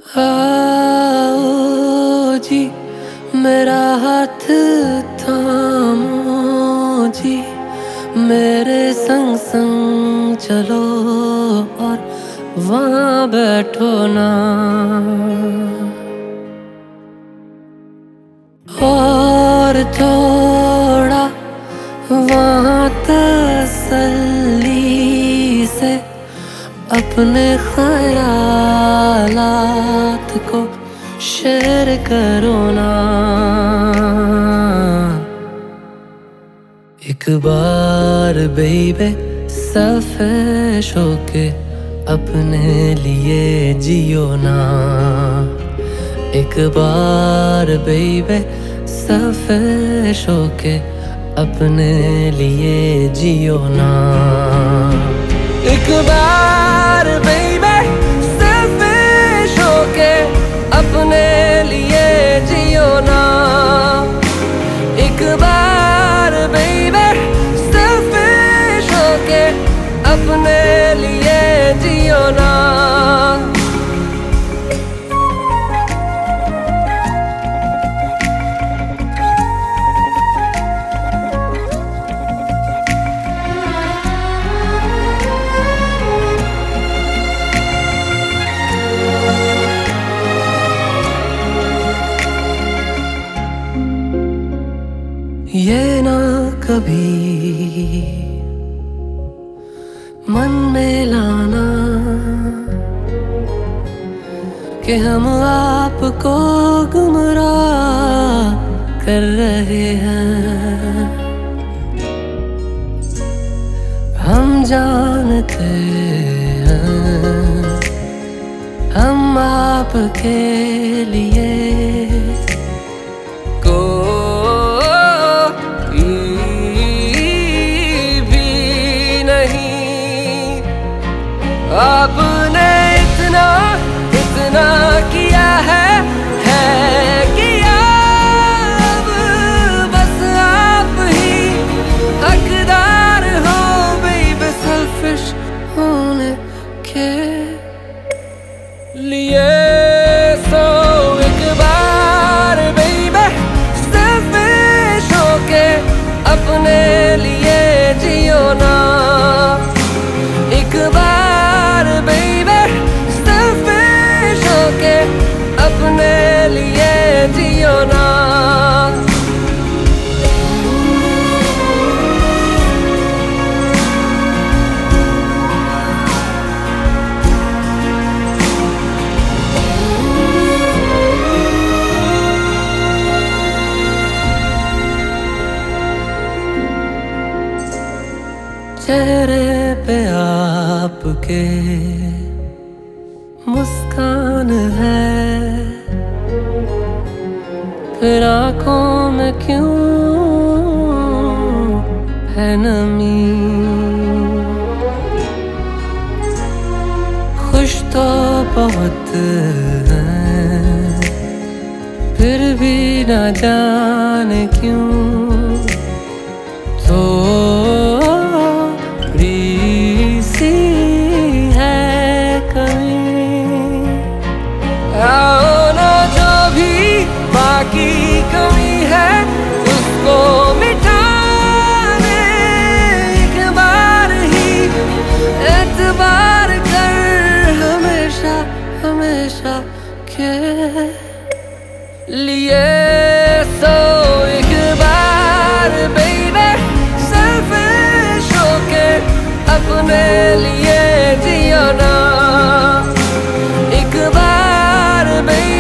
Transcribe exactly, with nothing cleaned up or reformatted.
आओ जी मेरा हाथ थामो जी, मेरे संग संग चलो और वहाँ बैठो ना। और थोड़ा वहाँ तसल्ली से अपने ख्यालात को शेयर करो ना। एक बार बेबे सफेश होके अपने लिए जियो ना। एक बार बेबे सफेश होके अपने लिए जियो ना। एक बार बेबे सफेश होके अपने लिए जियो ना। एक बार बेबे सफेश होके अपने लिए जियो ना। ये ना कभी मन में लाना कि हम आपको गुमराह कर रहे हैं। हम जानते हैं हम आपके लिए आपने इतना इतना किया है है किया। अब बस आप ही हकदार हो बेबी सेल्फिश होने के लिए। सो एक बार बेबी सेल्फिश होके अपने लिए जियो ना। एक बार बेबी सेल्फिश होके अपने लिए जियो ना। चेहरे पे आपके मुस्कान है, फिर आँखों में क्यों है नमी। खुश तो बहुत हैं, फिर भी ना जाने क्यों तो की कमी है उसको मिटाने एक बार ही एतबार कर हमेशा हमेशा के लिए। सो एक बार बेबी सेल्फिश होके अपने लिए जियो ना। एक बार बेबी